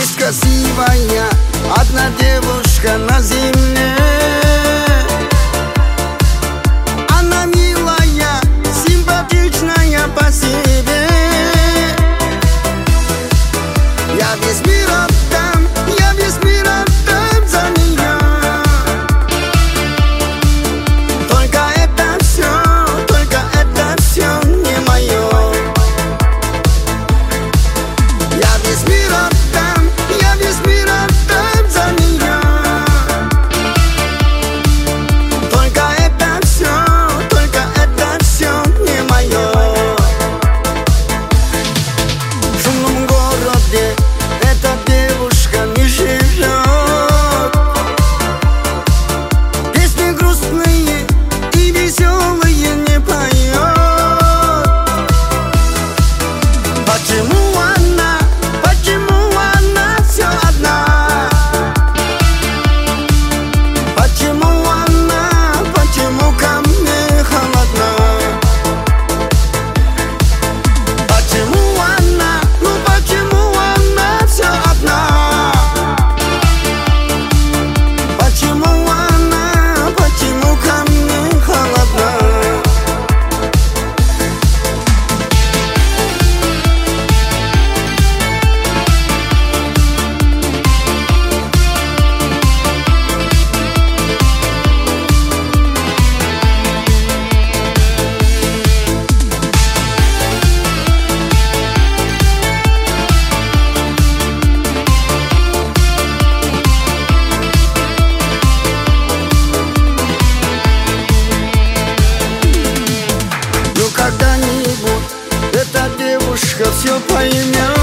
Есть красивая одна девушка на земле. Она милая, симпатичная по себе. Я весь мир отдам, я весь мир отдам за нее. Только это все не мое. Я весь мир отдам, я весь мир отдам за нее. Только это все не мое. В шумном городе эта девушка не живет. Песни грустные и веселые не поет. Почему она все одна? Почему ко мне холодна? Почему она все одна? Почему ко мне холодна? Когда-нибудь эта девушка все поймет.